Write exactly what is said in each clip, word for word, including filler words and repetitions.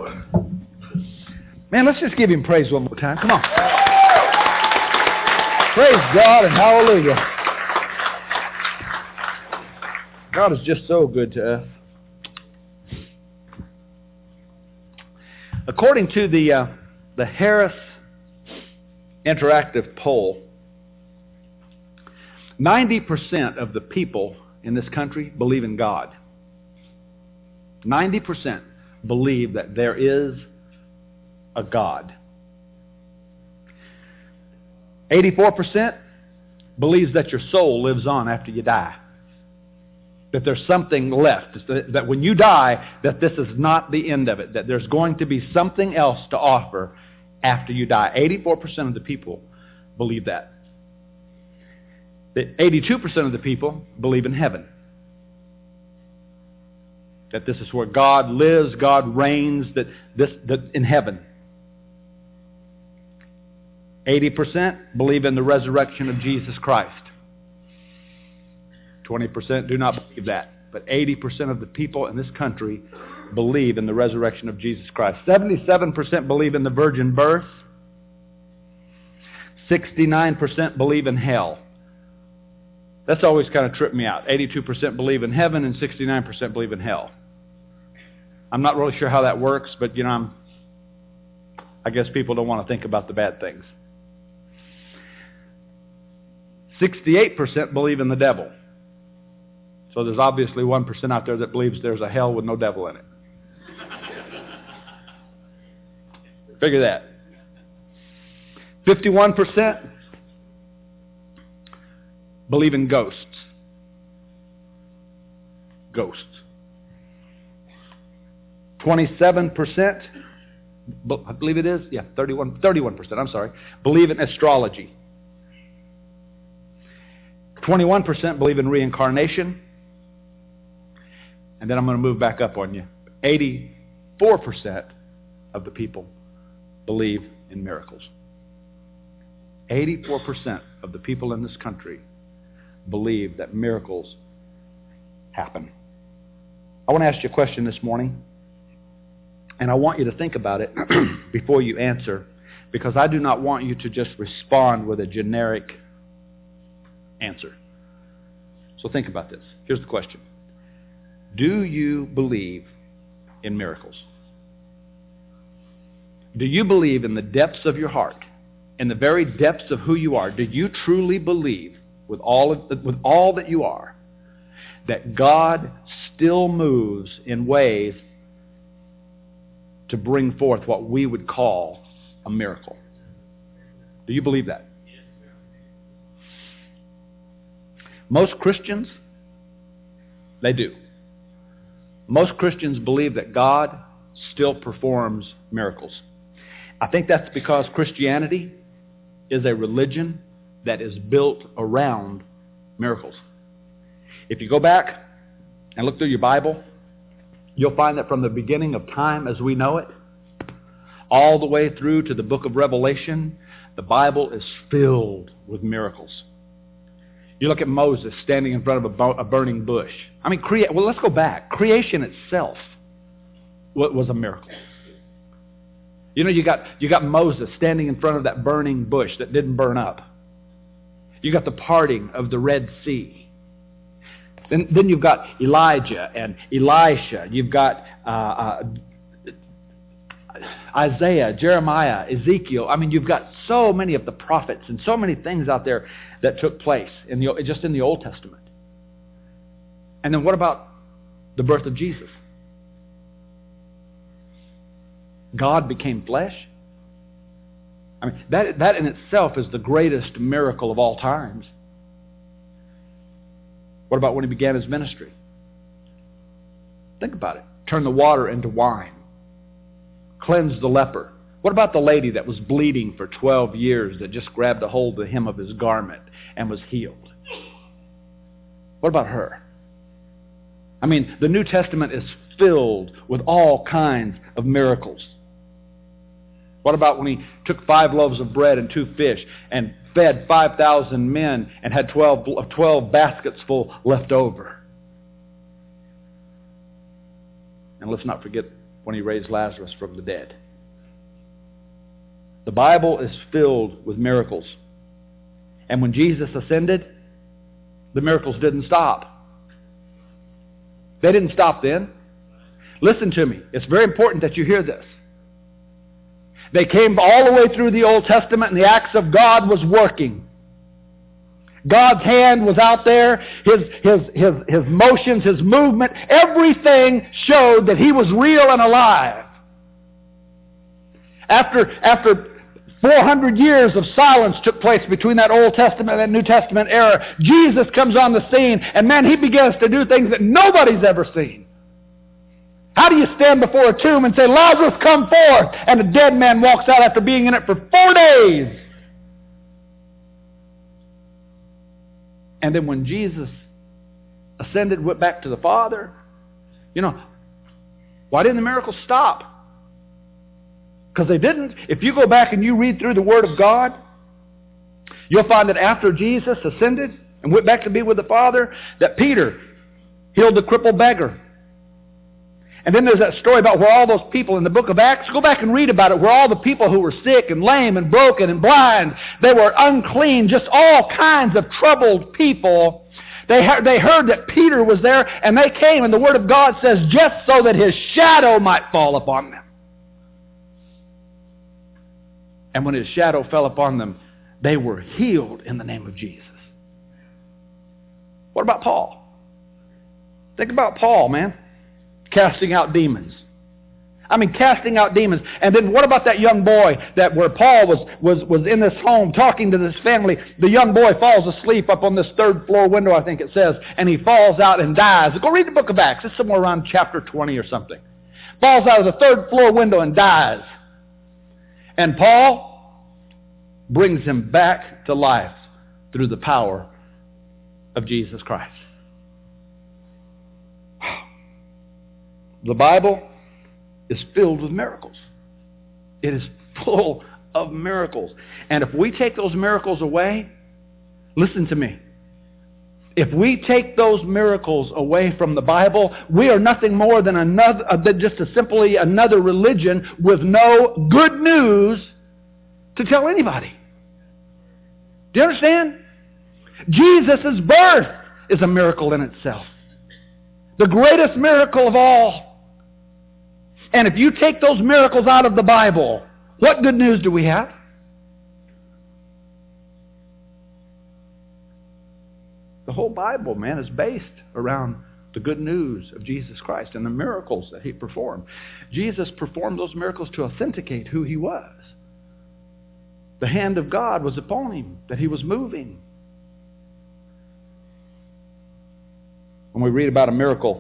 Man, let's just give him praise one more time. Come on. Praise God and hallelujah. God is just so good to us. According to the uh, the Harris Interactive poll, ninety percent of the people in this country believe in God. ninety percent believe that there is a God. eighty-four percent believes that your soul lives on after you die. That there's something left. That when you die, that this is not the end of it. That there's going to be something else to offer after you die. eighty-four percent of the people believe that. That eighty-two percent of the people believe in heaven. That this is where God lives, God reigns, that this that in heaven. eighty percent believe in the resurrection of Jesus Christ. twenty percent do not believe that. But eighty percent of the people in this country believe in the resurrection of Jesus Christ. seventy-seven percent believe in the virgin birth. sixty-nine percent believe in hell. That's always kind of tripped me out. eighty-two percent believe in heaven and sixty-nine percent believe in hell. I'm not really sure how that works, but you know, I'm, I guess people don't want to think about the bad things. sixty-eight percent believe in the devil. So there's obviously one percent out there that believes there's a hell with no devil in it. Figure that. fifty-one percent believe in ghosts. Ghosts. twenty-seven percent, I believe it is, yeah, thirty-one, thirty-one percent, I'm sorry, believe in astrology. twenty-one percent believe in reincarnation. And then I'm going to move back up on you. eighty-four percent of the people believe in miracles. eighty-four percent of the people in this country believe that miracles happen. I want to ask you a question this morning, and I want you to think about it before you answer, because I do not want you to just respond with a generic answer. So think about this. Here's the question. Do you believe in miracles? Do you believe in the depths of your heart, in the very depths of who you are, do you truly believe with all of, with all that you are that God still moves in ways to bring forth what we would call a miracle? Do you believe that? Most Christians, they do. Most Christians believe that God still performs miracles. I think that's because Christianity is a religion that is built around miracles. If you go back and look through your Bible, you'll find that from the beginning of time as we know it, all the way through to the book of Revelation, the Bible is filled with miracles. You look at Moses standing in front of a, bo- a burning bush. I mean, crea- well, let's go back. Creation itself was a miracle. You know, you got you got Moses standing in front of that burning bush that didn't burn up. You got the parting of the Red Sea. Then, then you've got Elijah and Elisha. You've got uh, uh, Isaiah, Jeremiah, Ezekiel. I mean, you've got so many of the prophets and so many things out there that took place in the just in the Old Testament. And then what about the birth of Jesus? God became flesh. I mean, that that in itself is the greatest miracle of all times. What about when he began his ministry? Think about it. Turn the water into wine. Cleanse the leper. What about the lady that was bleeding for twelve years that just grabbed a hold of the hem of his garment and was healed? What about her? I mean, the New Testament is filled with all kinds of miracles. What about when he took five loaves of bread and two fish and fed five thousand men and had twelve, twelve baskets full left over? And let's not forget when he raised Lazarus from the dead. The Bible is filled with miracles. And when Jesus ascended, the miracles didn't stop. They didn't stop then. Listen to me. It's very important that you hear this. They came all the way through the Old Testament, and the acts of God was working. God's hand was out there. His, his, his, his motions, His movement, everything showed that He was real and alive. After, after four hundred years of silence took place between that Old Testament and New Testament era, Jesus comes on the scene, and man, He begins to do things that nobody's ever seen. How do you stand before a tomb and say, Lazarus, come forth? And a dead man walks out after being in it for four days. And then when Jesus ascended, went back to the Father, you know, why didn't the miracles stop? Because they didn't. If you go back and you read through the Word of God, you'll find that after Jesus ascended and went back to be with the Father, that Peter healed the crippled beggar. And then there's that story about where all those people in the book of Acts, go back and read about it, where all the people who were sick and lame and broken and blind, they were unclean, just all kinds of troubled people. They heard, they heard that Peter was there, and they came, and the Word of God says, just so that His shadow might fall upon them. And when His shadow fell upon them, they were healed in the name of Jesus. What about Paul? Think about Paul, man. Casting out demons. I mean, casting out demons. And then what about that young boy that where Paul was, was, was in this home talking to this family? The young boy falls asleep up on this third floor window, I think it says, and he falls out and dies. Go read the book of Acts. It's somewhere around chapter twenty or something. Falls out of the third floor window and dies. And Paul brings him back to life through the power of Jesus Christ. The Bible is filled with miracles. It is full of miracles. And if we take those miracles away, listen to me. If we take those miracles away from the Bible, we are nothing more than another, uh, just a simply another religion with no good news to tell anybody. Do you understand? Jesus' birth is a miracle in itself. The greatest miracle of all. And if you take those miracles out of the Bible, what good news do we have? The whole Bible, man, is based around the good news of Jesus Christ and the miracles that He performed. Jesus performed those miracles to authenticate who He was. The hand of God was upon Him, that He was moving. When we read about a miracle,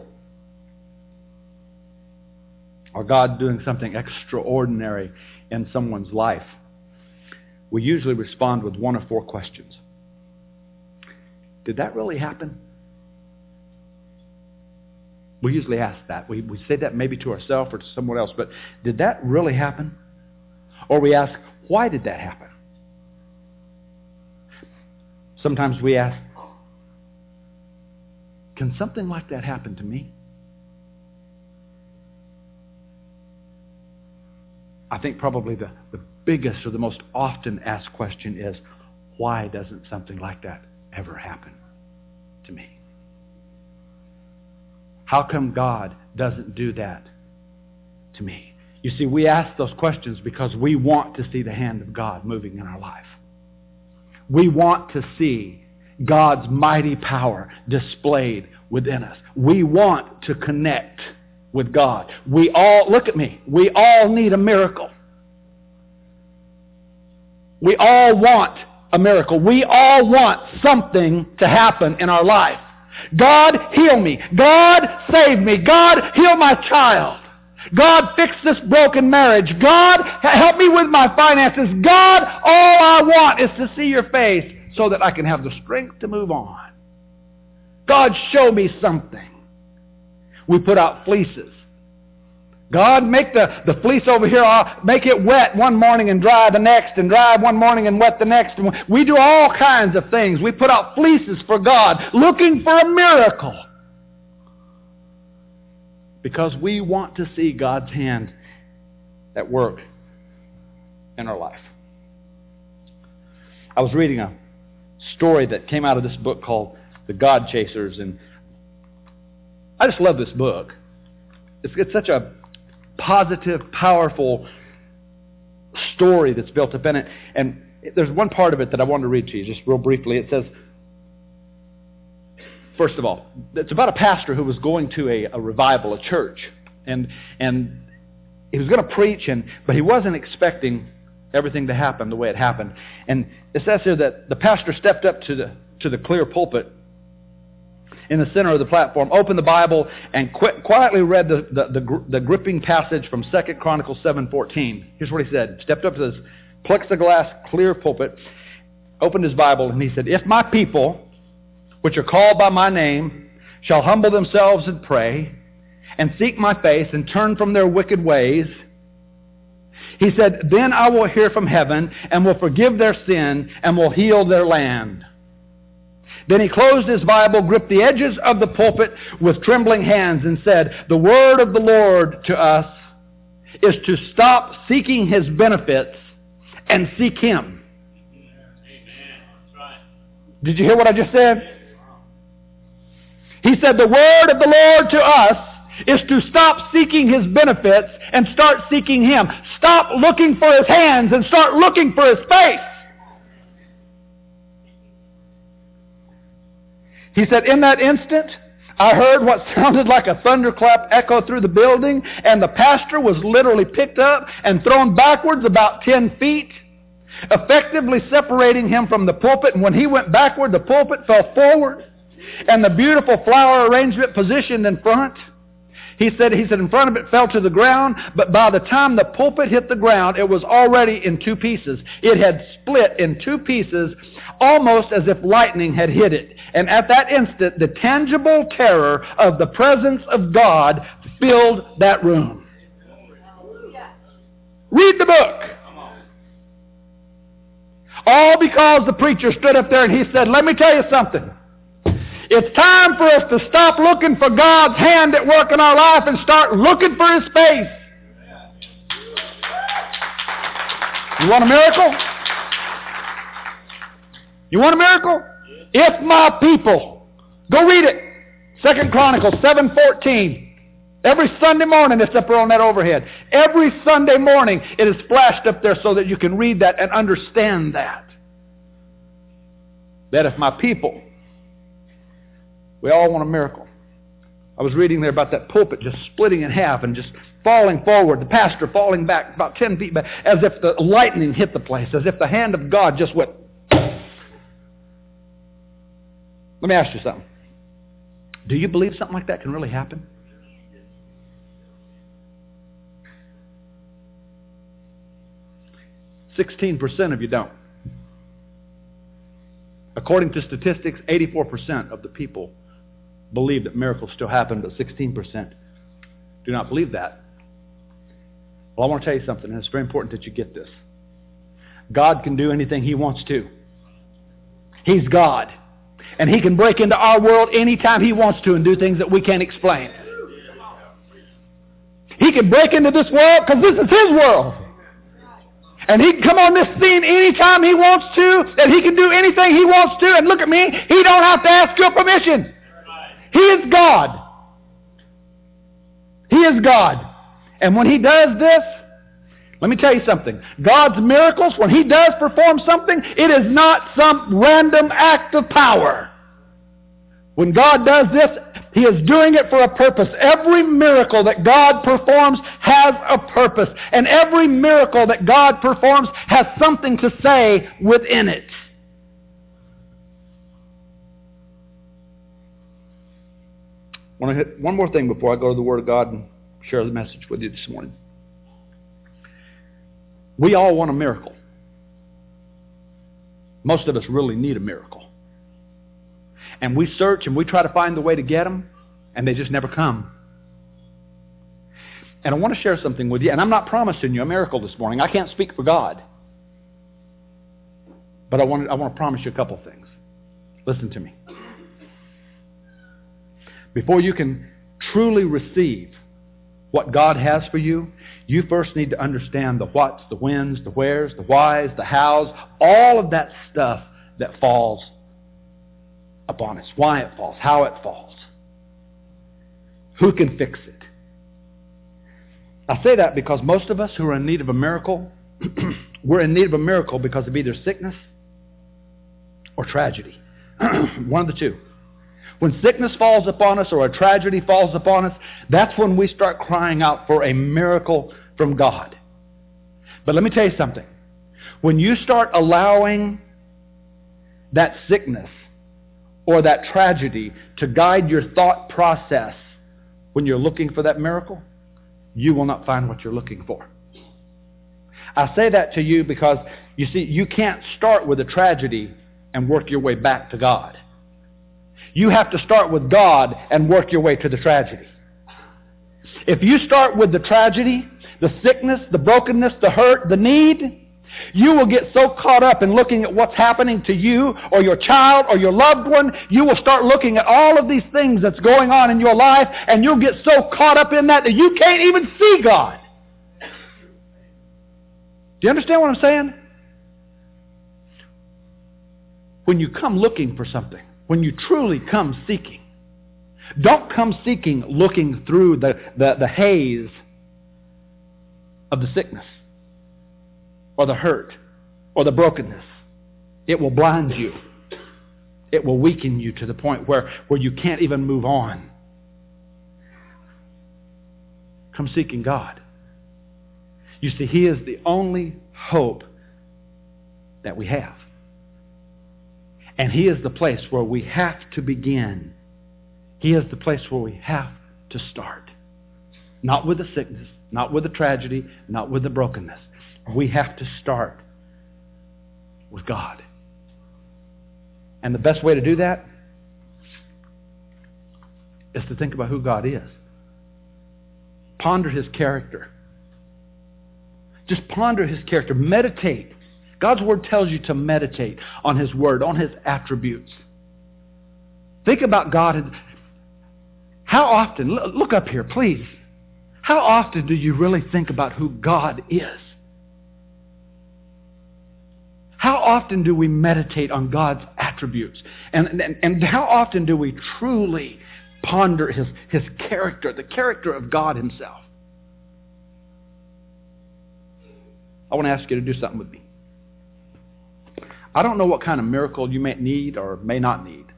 or God doing something extraordinary in someone's life, we usually respond with one of four questions. Did that really happen? We usually ask that. We, we say that maybe to ourselves or to someone else, but did that really happen? Or we ask, why did that happen? Sometimes we ask, can something like that happen to me? I think probably the, the biggest or the most often asked question is, why doesn't something like that ever happen to me? How come God doesn't do that to me? You see, we ask those questions because we want to see the hand of God moving in our life. We want to see God's mighty power displayed within us. We want to connect with God. We all, look at me, we all need a miracle. We all want a miracle. We all want something to happen in our life. God, heal me. God, save me. God, heal my child. God, fix this broken marriage. God, help me with my finances. God, all I want is to see your face so that I can have the strength to move on. God, show me something. We put out fleeces. God, make the, the fleece over here, uh, make it wet one morning and dry the next, and dry one morning and wet the next. We do all kinds of things. We put out fleeces for God, looking for a miracle. because we want to see God's hand at work in our life. I was reading a story that came out of this book called The God Chasers, and I just love this book. It's, it's such a positive, powerful story that's built up in it. And there's one part of it that I wanted to read to you, just real briefly. It says, first of all, it's about a pastor who was going to a, a revival, a church. And and he was going to preach, and but he wasn't expecting everything to happen the way it happened. And it says here that the pastor stepped up to the to the clear pulpit in the center of the platform, opened the Bible, and qu- quietly read the, the, the, the gripping passage from Second Chronicles seven fourteen. Here's what he said. Stepped up to this plexiglass clear pulpit, opened his Bible, and he said, "If my people, which are called by my name, shall humble themselves and pray, and seek my face, and turn from their wicked ways," he said, "then I will hear from heaven, and will forgive their sin, and will heal their land." Then he closed his Bible, gripped the edges of the pulpit with trembling hands, and said, "The word of the Lord to us is to stop seeking his benefits and seek him." Amen. That's right. Did you hear what I just said? He said, the word of the Lord to us is to stop seeking his benefits and start seeking him. Stop looking for his hands and start looking for his face. He said, in that instant, I heard what sounded like a thunderclap echo through the building, and the pastor was literally picked up and thrown backwards about ten feet, effectively separating him from the pulpit. And when he went backward, the pulpit fell forward, and the beautiful flower arrangement positioned in front, He said, he said, in front of it fell to the ground, but by the time the pulpit hit the ground, it was already in two pieces. It had split in two pieces, almost as if lightning had hit it. And at that instant, the tangible terror of the presence of God filled that room. Read the book. All because the preacher stood up there and he said, let me tell you something. It's time for us to stop looking for God's hand at work in our life and start looking for his face. You want a miracle? You want a miracle? If my people, go read it. Second Chronicles seven fourteen. Every Sunday morning it's up there on that overhead. Every Sunday morning it is flashed up there so that you can read that and understand that. That if my people, we all want a miracle. I was reading there about that pulpit just splitting in half and just falling forward, the pastor falling back about ten feet back, as if the lightning hit the place, as if the hand of God just went. Let me ask you something. Do you believe something like that can really happen? sixteen percent of you don't. According to statistics, eighty-four percent of the people believe that miracles still happen, but sixteen percent do not believe that. Well, I want to tell you something, and it's very important that you get this. God can do anything he wants to. He's God. And he can break into our world anytime he wants to and do things that we can't explain. He can break into this world because this is his world. And he can come on this scene anytime he wants to, and he can do anything he wants to. And look at me, he don't have to ask your permission. He is God. He is God. And when he does this, let me tell you something. God's miracles, when he does perform something, it is not some random act of power. When God does this, he is doing it for a purpose. Every miracle that God performs has a purpose. And every miracle that God performs has something to say within it. I want to hit one more thing before I go to the Word of God and share the message with you this morning. We all want a miracle. Most of us really need a miracle. And we search and we try to find the way to get them, and they just never come. And I want to share something with you, and I'm not promising you a miracle this morning. I can't speak for God. But I want to, I want to promise you a couple things. Listen to me. Before you can truly receive what God has for you, you first need to understand the whats, the whens, the wheres, the whys, the hows, all of that stuff that falls upon us. Why it falls, how it falls. Who can fix it? I say that because most of us who are in need of a miracle, we're in need of a miracle because of either sickness or tragedy. One of the two. When sickness falls upon us or a tragedy falls upon us, that's when we start crying out for a miracle from God. But let me tell you something. When you start allowing that sickness or that tragedy to guide your thought process when you're looking for that miracle, you will not find what you're looking for. I say that to you because, you see, you can't start with a tragedy and work your way back to God. You have to start with God and work your way to the tragedy. If you start with the tragedy, the sickness, the brokenness, the hurt, the need, you will get so caught up in looking at what's happening to you or your child or your loved one, you will start looking at all of these things that's going on in your life, and you'll get so caught up in that that you can't even see God. Do you understand what I'm saying? When you come looking for something, when you truly come seeking, don't come seeking looking through the, the, the haze of the sickness or the hurt or the brokenness. It will blind you. It will weaken you to the point where, where you can't even move on. Come seeking God. You see, He is the only hope that we have. And He is the place where we have to begin. He is the place where we have to start. Not with the sickness, not with the tragedy, not with the brokenness. We have to start with God. And the best way to do that is to think about who God is. Ponder His character. Just ponder His character. Meditate. God's Word tells you to meditate on His Word, on His attributes. Think about God. How often, look up here, please. How often do you really think about who God is? How often do we meditate on God's attributes? And, and, and how often do we truly ponder His, His character, the character of God Himself? I want to ask you to do something with me. I don't know what kind of miracle you may need or may not need.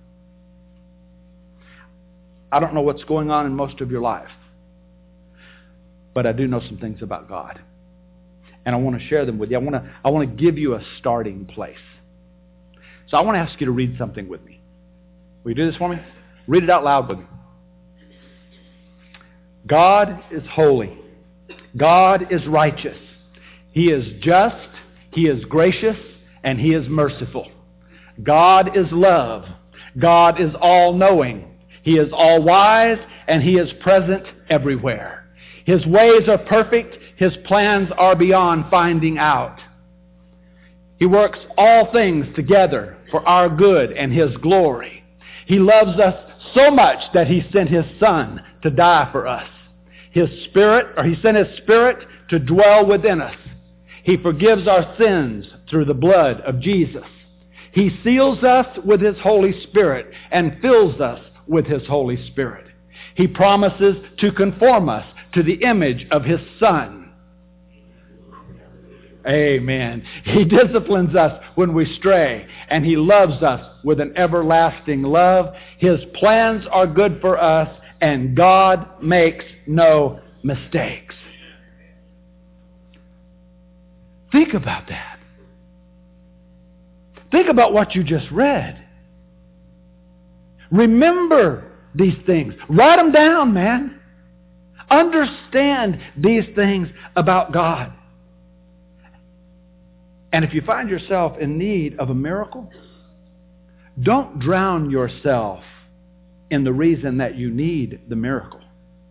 I don't know what's going on in most of your life. But I do know some things about God. And I want to share them with you. I want to, I want to give you a starting place. So I want to ask you to read something with me. Will you do this for me? Read it out loud with me. God is holy. God is righteous. He is just. He is gracious. And He is merciful. God is love. God is all-knowing. He is all-wise, and He is present everywhere. His ways are perfect. His plans are beyond finding out. He works all things together for our good and His glory. He loves us so much that He sent His Son to die for us. His Spirit, or He sent His Spirit to dwell within us. He forgives our sins through the blood of Jesus. He seals us with His Holy Spirit and fills us with His Holy Spirit. He promises to conform us to the image of His Son. Amen. He disciplines us when we stray, and He loves us with an everlasting love. His plans are good for us, and God makes no mistakes. Think about that. Think about what you just read. Remember these things. Write them down, man. Understand these things about God. And if you find yourself in need of a miracle, don't drown yourself in the reason that you need the miracle.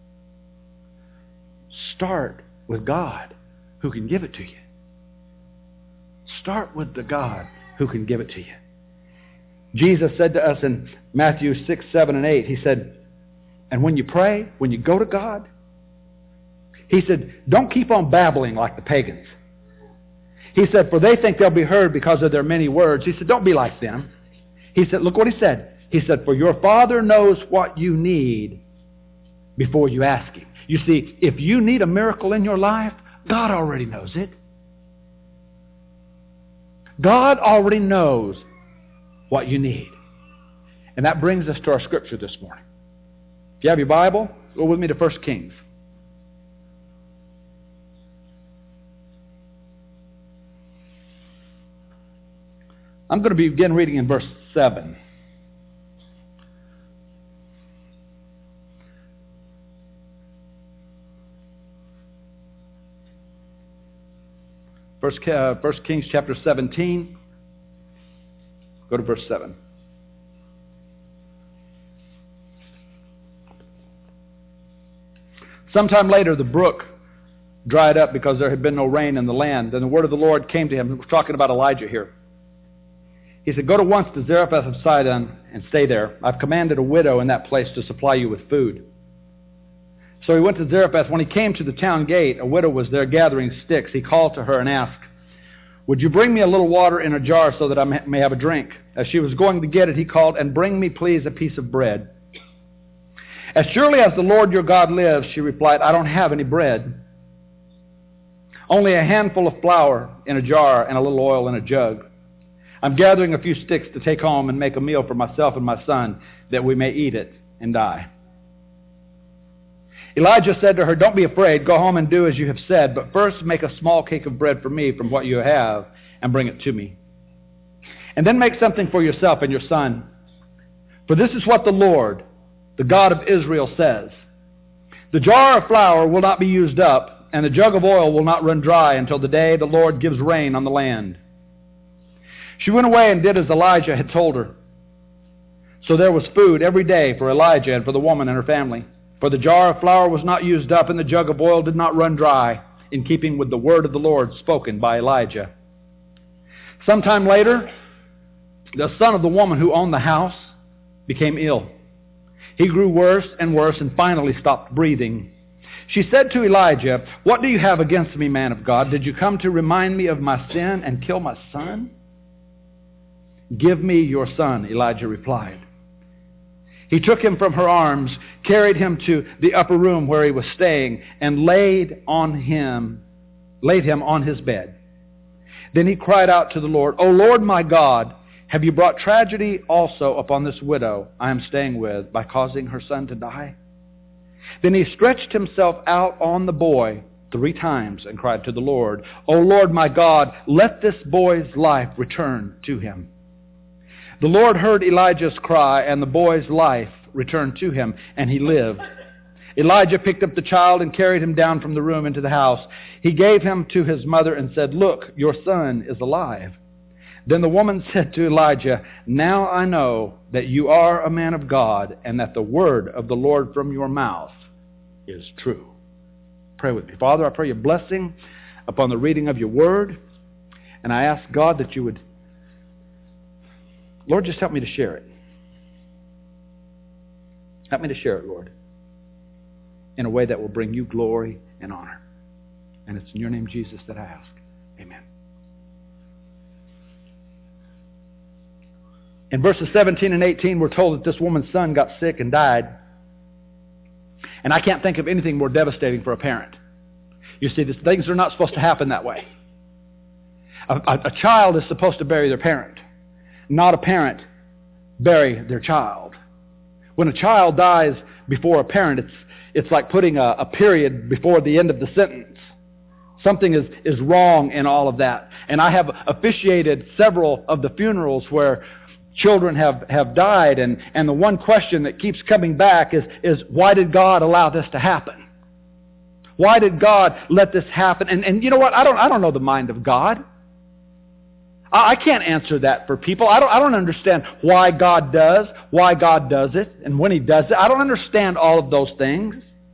Start with God who can give it to you. Start with the God who can give it to you. Jesus said to us in Matthew six, seven, and eight, He said, and when you pray, when you go to God, He said, don't keep on babbling like the pagans. He said, for they think they'll be heard because of their many words. He said, don't be like them. He said, look what he said. He said, for your Father knows what you need before you ask Him. You see, if you need a miracle in your life, God already knows it. God already knows what you need. And that brings us to our scripture this morning. If you have your Bible, go with me to First Kings. I'm going to begin reading in verse seven. First, uh, First Kings chapter seventeen. Go to verse seven. Sometime later, the brook dried up because there had been no rain in the land. And the word of the Lord came to him. We're talking about Elijah here. He said, go to once to Zarephath of Sidon and stay there. I've commanded a widow in that place to supply you with food. So he went to Zarephath. When he came to the town gate, a widow was there gathering sticks. He called to her and asked, would you bring me a little water in a jar so that I may have a drink? As she was going to get it, he called, and bring me, please, a piece of bread. As surely as the Lord your God lives, she replied, I don't have any bread. Only a handful of flour in a jar and a little oil in a jug. I'm gathering a few sticks to take home and make a meal for myself and my son, that we may eat it and die. Elijah said to her, don't be afraid. Go home and do as you have said, but first make a small cake of bread for me from what you have and bring it to me. And then make something for yourself and your son. For this is what the Lord, the God of Israel, says. The jar of flour will not be used up, and the jug of oil will not run dry until the day the Lord gives rain on the land. She went away and did as Elijah had told her. So there was food every day for Elijah and for the woman and her family. For the jar of flour was not used up, and the jug of oil did not run dry, in keeping with the word of the Lord spoken by Elijah. Sometime later, the son of the woman who owned the house became ill. He grew worse and worse and finally stopped breathing. She said to Elijah, what do you have against me, man of God? Did you come to remind me of my sin and kill my son? Give me your son, Elijah replied. He took him from her arms, carried him to the upper room where he was staying, and laid on him, laid him on his bed. Then he cried out to the Lord, O Lord my God, have you brought tragedy also upon this widow I am staying with by causing her son to die? Then he stretched himself out on the boy three times and cried to the Lord, O Lord my God, let this boy's life return to him. The Lord heard Elijah's cry, and the boy's life returned to him, and he lived. Elijah picked up the child and carried him down from the room into the house. He gave him to his mother and said, look, your son is alive. Then the woman said to Elijah, now I know that you are a man of God, and that the word of the Lord from your mouth is true. Pray with me. Father, I pray your blessing upon the reading of your word, and I ask God that you would, Lord, just help me to share it. Help me to share it, Lord, in a way that will bring you glory and honor. And it's in your name, Jesus, that I ask. Amen. In verses seventeen and eighteen, we're told that this woman's son got sick and died. And I can't think of anything more devastating for a parent. You see, these things are not supposed to happen that way. A, a, a child is supposed to bury their parent, not a parent bury their child. When a child dies before a parent, it's it's like putting a, a period before the end of the sentence. Something is, is wrong in all of that. And I have officiated several of the funerals where children have, have died, and, and the one question that keeps coming back is, is why did God allow this to happen? Why did God let this happen? And, and you know what? I don't, I don't know the mind of God. I can't answer that for people. I don't, I don't understand why God does, why God does it, and when He does it. I don't understand all of those things.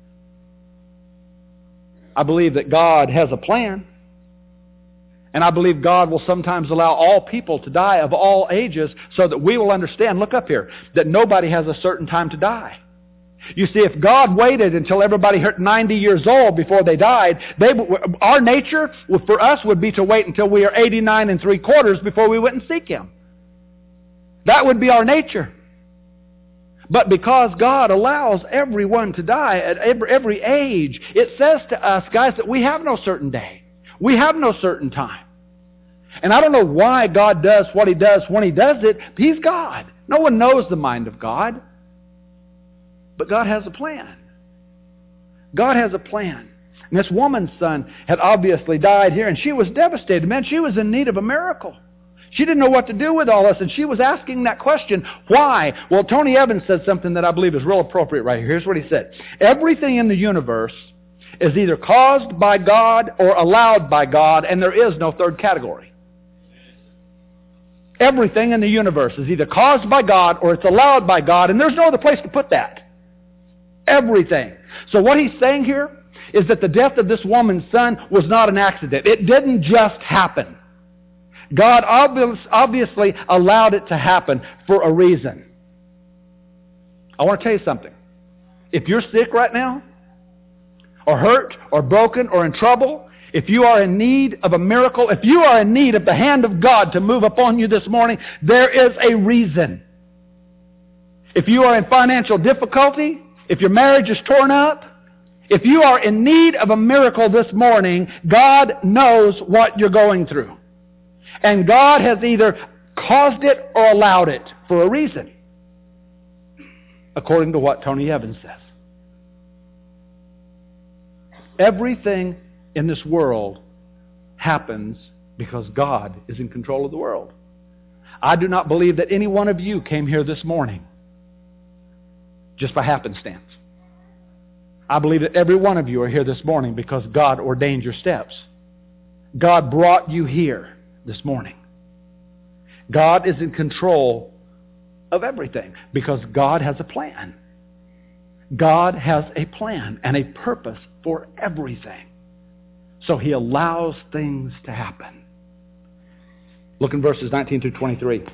I believe that God has a plan. And I believe God will sometimes allow all people to die of all ages so that we will understand, look up here, that nobody has a certain time to die. You see, if God waited until everybody hit ninety years old before they died, they, our nature for us would be to wait until we are eighty-nine and three quarters before we went and seek Him. That would be our nature. But because God allows everyone to die at every, every age, it says to us, guys, that we have no certain day. We have no certain time. And I don't know why God does what He does when He does it. He's God. No one knows the mind of God. But God has a plan. God has a plan. And this woman's son had obviously died here, and she was devastated. Man, she was in need of a miracle. She didn't know what to do with all this, and she was asking that question, why? Well, Tony Evans said something that I believe is real appropriate right here. Here's what he said. Everything in the universe is either caused by God or allowed by God, and there is no third category. Everything in the universe is either caused by God or it's allowed by God, and there's no other place to put that. Everything. So what he's saying here is that the death of this woman's son was not an accident. It didn't just happen. God obvious, obviously allowed it to happen for a reason. I want to tell you something. If you're sick right now, or hurt, or broken, or in trouble, if you are in need of a miracle, if you are in need of the hand of God to move upon you this morning, there is a reason. If you are in financial difficulty, if your marriage is torn up, if you are in need of a miracle this morning, God knows what you're going through. And God has either caused it or allowed it for a reason, according to what Tony Evans says. Everything in this world happens because God is in control of the world. I do not believe that any one of you came here this morning just by happenstance. I believe that every one of you are here this morning because God ordained your steps. God brought you here this morning. God is in control of everything because God has a plan. God has a plan and a purpose for everything. So He allows things to happen. Look in verses nineteen through twenty-three.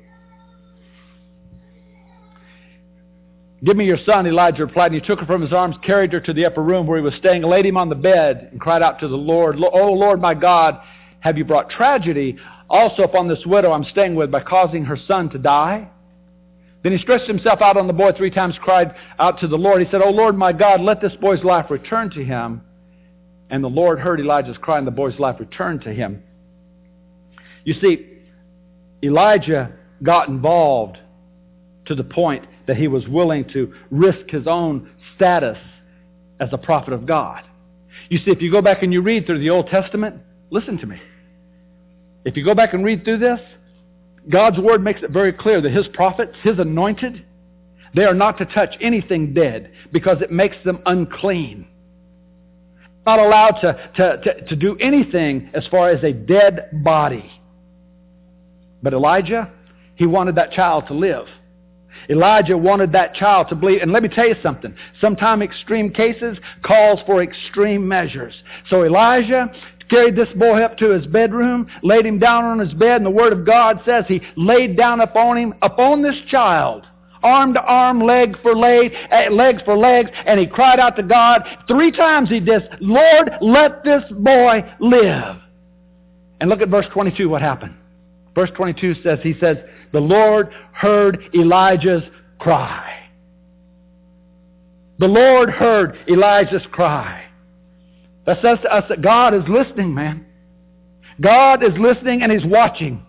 Give me your son, Elijah replied, and he took her from his arms, carried her to the upper room where he was staying, laid him on the bed, and cried out to the Lord, "O Lord my God, have you brought tragedy also upon this widow I'm staying with by causing her son to die?" Then he stretched himself out on the boy three times, cried out to the Lord. He said, "O Lord my God, let this boy's life return to him." And the Lord heard Elijah's cry, and the boy's life returned to him. You see, Elijah got involved to the point that he was willing to risk his own status as a prophet of God. You see, if you go back and you read through the Old Testament, listen to me. If you go back and read through this, God's Word makes it very clear that His prophets, His anointed, they are not to touch anything dead because it makes them unclean. Not allowed to, to, to, to do anything as far as a dead body. But Elijah, he wanted that child to live. Elijah wanted that child to believe. And let me tell you something. Sometimes extreme cases calls for extreme measures. So Elijah carried this boy up to his bedroom, laid him down on his bed, and the Word of God says he laid down upon him, upon this child, arm to arm, leg for leg, legs for legs, and he cried out to God. Three times he did, "Lord, let this boy live." And look at verse twenty-two, what happened. Verse twenty-two says, he says, the Lord heard Elijah's cry. The Lord heard Elijah's cry. That says to us that God is listening, man. God is listening and He's watching.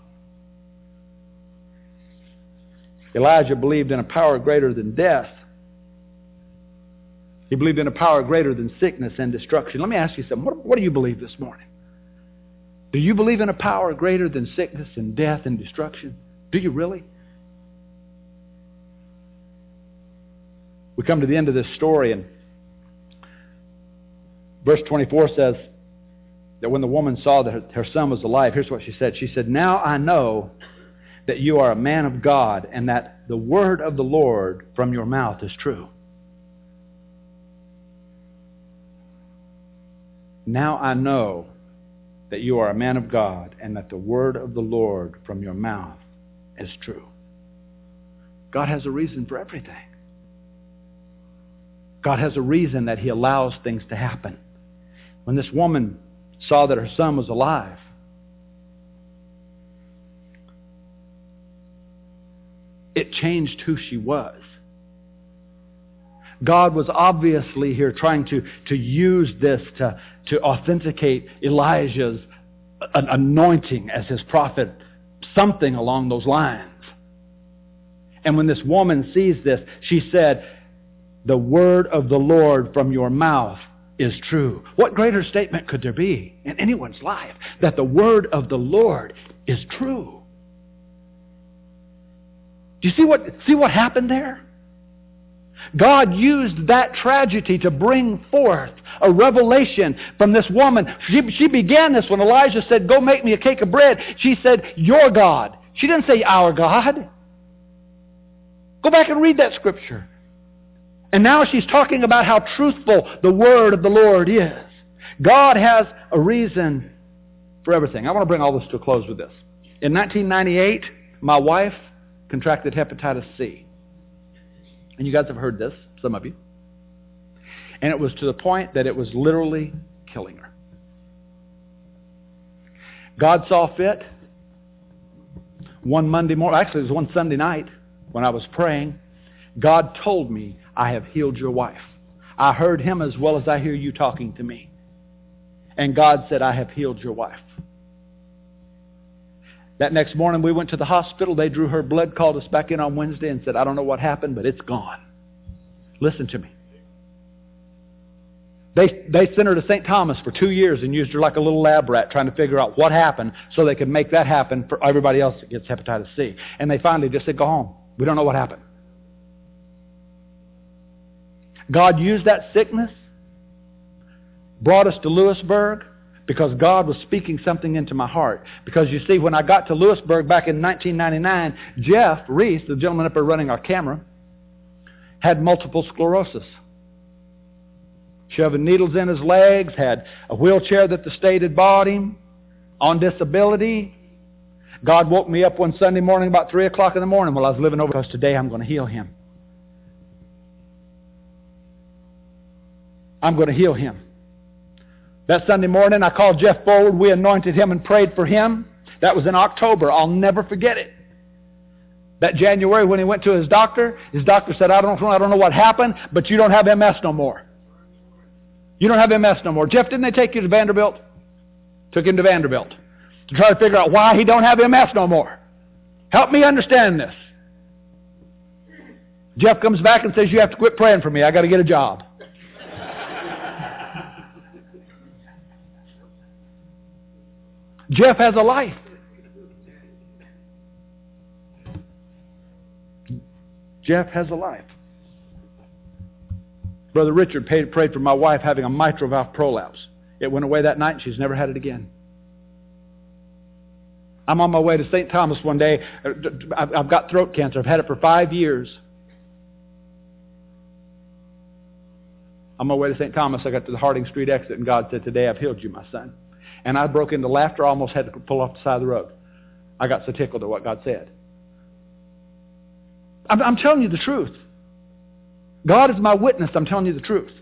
Elijah believed in a power greater than death. He believed in a power greater than sickness and destruction. Let me ask you something. What, what do you believe this morning? Do you believe in a power greater than sickness and death and destruction? Do you really? We come to the end of this story, and verse twenty-four says that when the woman saw that her, her son was alive, here's what she said. She said, "Now I know that you are a man of God, and that the word of the Lord from your mouth is true." Now I know that you are a man of God, and that the word of the Lord from your mouth is true. God has a reason for everything. God has a reason that He allows things to happen. When this woman saw that her son was alive, it changed who she was. God was obviously here trying to, to use this to, to authenticate Elijah's anointing as his prophet, something along those lines. And when this woman sees this, she said, "The word of the Lord from your mouth is true." What greater statement could there be in anyone's life that the word of the Lord is true? Do you see what, see what happened there? God used that tragedy to bring forth a revelation from this woman. She, she began this when Elijah said, "Go make me a cake of bread." She said, "Your God." She didn't say, "Our God." Go back and read that scripture. And now she's talking about how truthful the word of the Lord is. God has a reason for everything. I want to bring all this to a close with this. In nineteen ninety-eight, my wife contracted hepatitis C. And you guys have heard this, some of you. And it was to the point that it was literally killing her. God saw fit. One Monday morning, actually it was one Sunday night when I was praying, God told me, "I have healed your wife." I heard Him as well as I hear you talking to me. And God said, "I have healed your wife." That next morning we went to the hospital. They drew her blood, called us back in on Wednesday and said, "I don't know what happened, but it's gone." Listen to me. They, they sent her to Saint Thomas for two years and used her like a little lab rat trying to figure out what happened so they could make that happen for everybody else that gets hepatitis C. And they finally just said, "Go home. We don't know what happened." God used that sickness, brought us to Lewisburg, because God was speaking something into my heart. Because you see, when I got to Lewisburg back in nineteen ninety-nine, Jeff Reese, the gentleman up there running our camera, had multiple sclerosis. Shoving needles in his legs, had a wheelchair that the state had bought him, on disability. God woke me up one Sunday morning about three o'clock in the morning while I was living over, because today I'm going to heal him. I'm going to heal him. That Sunday morning, I called Jeff forward. We anointed him and prayed for him. That was in October. I'll never forget it. That January, when he went to his doctor, his doctor said, I don't, I don't know what happened, but you don't have M S no more. You don't have M S no more. Jeff, didn't they take you to Vanderbilt? Took him to Vanderbilt to try to figure out why he don't have M S no more. Help me understand this. Jeff comes back and says, you have to quit praying for me. I got to get a job. Jeff has a life. Jeff has a life. Brother Richard paid, prayed for my wife having a mitral valve prolapse. It went away that night and she's never had it again. I'm on my way to Saint Thomas one day. I've got throat cancer. I've had it for five years. On my way to Saint Thomas, I got to the Harding Street exit and God said, today I've healed you, my son. And I broke into laughter. I almost had to pull off the side of the road. I got so tickled at what God said. I'm, I'm telling you the truth. God is my witness. I'm telling you the truth.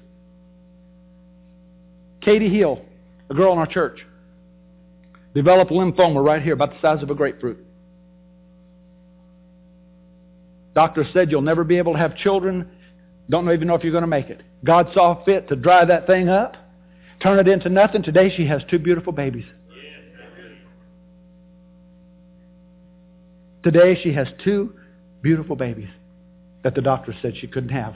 Katie Hill, a girl in our church, developed lymphoma right here, about the size of a grapefruit. Doctor said you'll never be able to have children. Don't even know if you're going to make it. God saw fit to dry that thing up, turn it into nothing. Today she has two beautiful babies. Today she has two beautiful babies that the doctor said she couldn't have.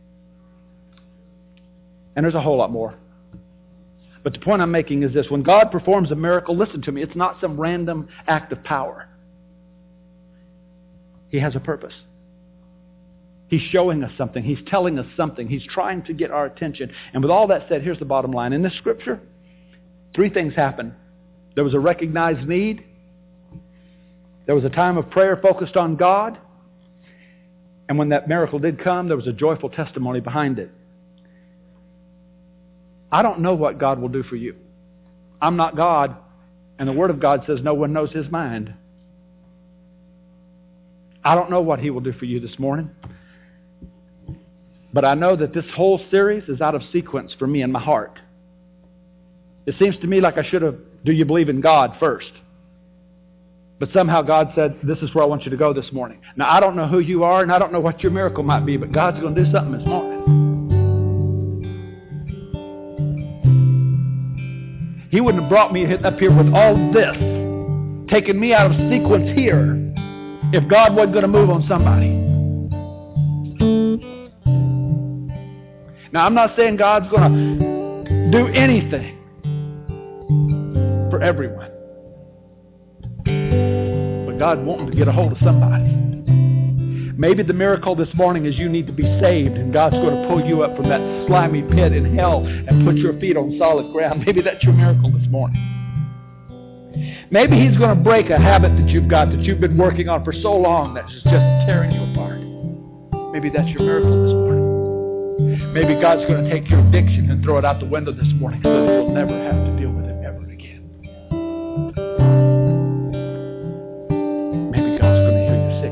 And there's a whole lot more. But the point I'm making is this. When God performs a miracle, listen to me, it's not some random act of power. He has a purpose. He's showing us something. He's telling us something. He's trying to get our attention. And with all that said, here's the bottom line. In this scripture, three things happened. There was a recognized need. There was a time of prayer focused on God. And when that miracle did come, there was a joyful testimony behind it. I don't know what God will do for you. I'm not God. And the Word of God says no one knows His mind. I don't know what He will do for you this morning. But I know that this whole series is out of sequence for me in my heart. It seems to me like I should have, do you believe in God first? But somehow God said, this is where I want you to go this morning. Now, I don't know who you are, and I don't know what your miracle might be, but God's going to do something this morning. He wouldn't have brought me up here with all this, taking me out of sequence here, if God wasn't going to move on somebody. Now, I'm not saying God's going to do anything for everyone. But God wanting to get a hold of somebody. Maybe the miracle this morning is you need to be saved, and God's going to pull you up from that slimy pit in hell and put your feet on solid ground. Maybe that's your miracle this morning. Maybe He's going to break a habit that you've got, that you've been working on for so long, that's just tearing you apart. Maybe that's your miracle this morning. Maybe God's going to take your addiction and throw it out the window this morning so that you'll never have to deal with it ever again. Maybe God's going to heal your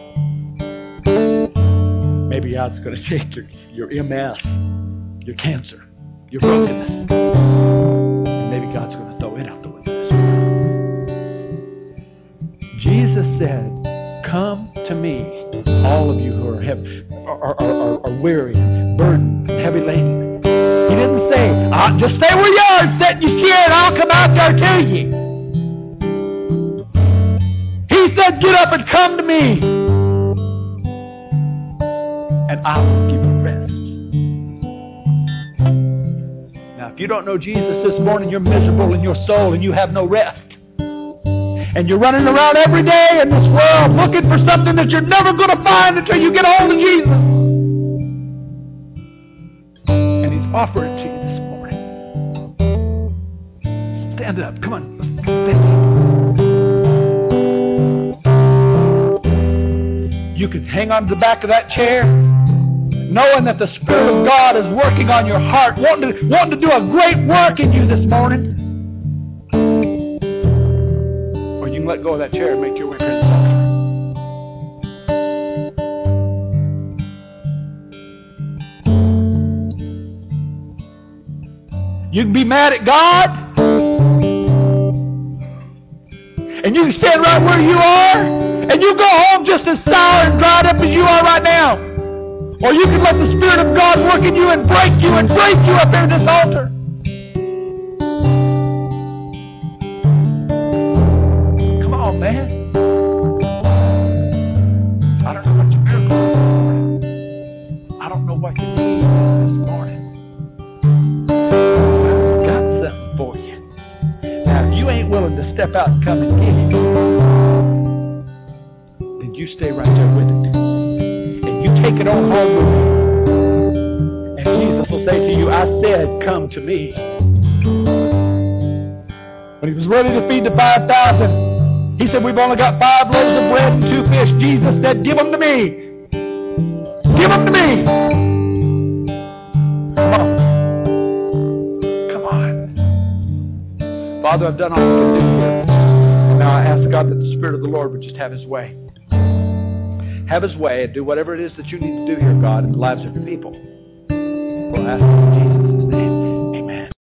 sickness. Maybe God's going to take your, your M S, your cancer, your brokenness. And maybe God's going to throw it out the window this morning. Jesus said, come to me, all of you who are heavy, are, are, are, are weary, burdened, heavy laden. He didn't say, uh, just stay where you are and sit in your chair and I'll come out there to you. He said, get up and come to me and I will give you rest. Now, if you don't know Jesus this morning, you're miserable in your soul and you have no rest. And you're running around every day in this world looking for something that you're never going to find until you get a hold of Jesus. And He's offering it to you this morning. Stand up. Come on. Stand up. You can hang on to the back of that chair, knowing that the Spirit of God is working on your heart, wanting to, wanting to do a great work in you this morning. Let go of that chair and make your way to the altar. You can be mad at God, and you can stand right where you are, and you go home just as sour and dried up as you are right now. Or you can let the Spirit of God work in you and break you and break you up in this altar. Man, I don't know what your miracle is this morning. I don't know what you need this morning. I've got something for you. Now, if you ain't willing to step out and come and get it, then you stay right there with it. And you take it on home with you. And Jesus will say to you, I said, come to me. When He was ready to feed the five thousand, He said, we've only got five loaves of bread and two fish. Jesus said, give them to me. Give them to me. Come on. Come on. Father, I've done all I can do here. And now I ask God that the Spirit of the Lord would just have His way. Have His way and do whatever it is that you need to do here, God, in the lives of your people. We'll ask in Jesus' name.